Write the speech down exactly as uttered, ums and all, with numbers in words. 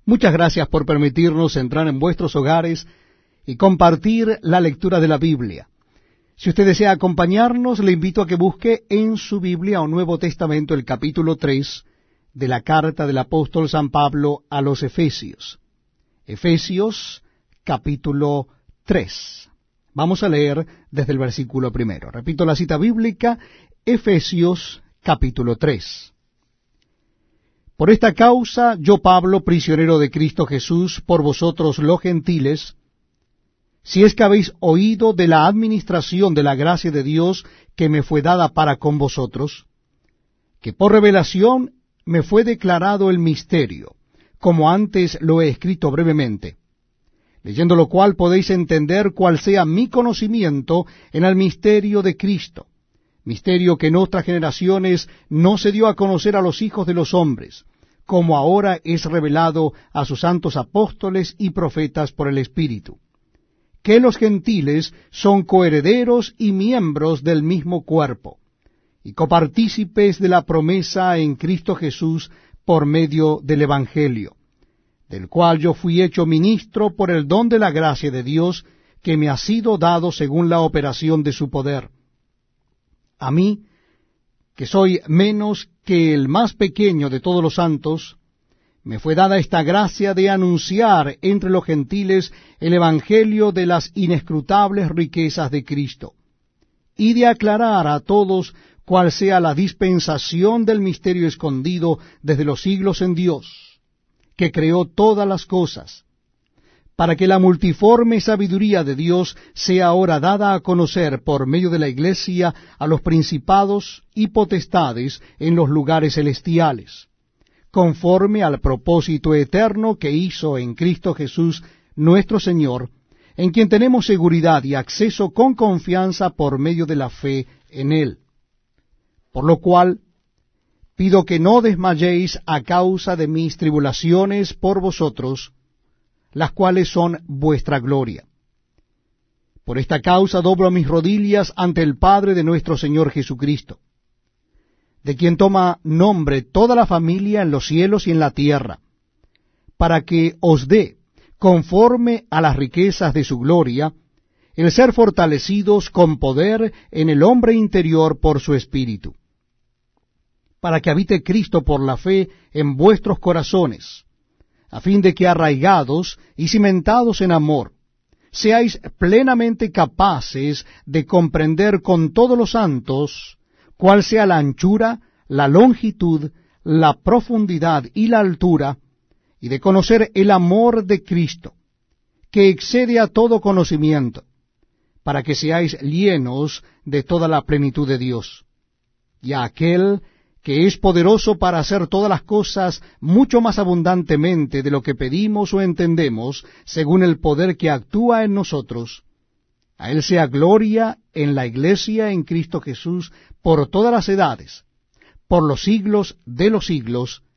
Muchas gracias por permitirnos entrar en vuestros hogares y compartir la lectura de la Biblia. Si usted desea acompañarnos, le invito a que busque en su Biblia o Nuevo Testamento el capítulo tres de la carta del apóstol San Pablo a los Efesios. Efesios capítulo tres. Vamos a leer desde el versículo primero. Repito la cita bíblica, Efesios capítulo tres. Por esta causa, yo Pablo, prisionero de Cristo Jesús, por vosotros los gentiles, si es que habéis oído de la administración de la gracia de Dios que me fue dada para con vosotros, que por revelación me fue declarado el misterio, como antes lo he escrito brevemente, leyendo lo cual podéis entender cuál sea mi conocimiento en el misterio de Cristo, misterio que en otras generaciones no se dio a conocer a los hijos de los hombres, como ahora es revelado a sus santos apóstoles y profetas por el Espíritu, que los gentiles son coherederos y miembros del mismo cuerpo, y copartícipes de la promesa en Cristo Jesús por medio del Evangelio, del cual yo fui hecho ministro por el don de la gracia de Dios que me ha sido dado según la operación de su poder. A mí, que soy menos que el más pequeño de todos los santos, me fue dada esta gracia de anunciar entre los gentiles el evangelio de las inescrutables riquezas de Cristo, y de aclarar a todos cuál sea la dispensación del misterio escondido desde los siglos en Dios, que creó todas las cosas, para que la multiforme sabiduría de Dios sea ahora dada a conocer por medio de la Iglesia a los principados y potestades en los lugares celestiales, conforme al propósito eterno que hizo en Cristo Jesús nuestro Señor, en quien tenemos seguridad y acceso con confianza por medio de la fe en Él. Por lo cual, pido que no desmayéis a causa de mis tribulaciones por vosotros, las cuales son vuestra gloria. Por esta causa doblo mis rodillas ante el Padre de nuestro Señor Jesucristo, de quien toma nombre toda la familia en los cielos y en la tierra, para que os dé, conforme a las riquezas de su gloria, el ser fortalecidos con poder en el hombre interior por su Espíritu, para que habite Cristo por la fe en vuestros corazones, a fin de que arraigados y cimentados en amor, seáis plenamente capaces de comprender con todos los santos cuál sea la anchura, la longitud, la profundidad y la altura, y de conocer el amor de Cristo, que excede a todo conocimiento, para que seáis llenos de toda la plenitud de Dios. Y a aquel que es poderoso para hacer todas las cosas mucho más abundantemente de lo que pedimos o entendemos, según el poder que actúa en nosotros, a Él sea gloria en la Iglesia en Cristo Jesús por todas las edades, por los siglos de los siglos.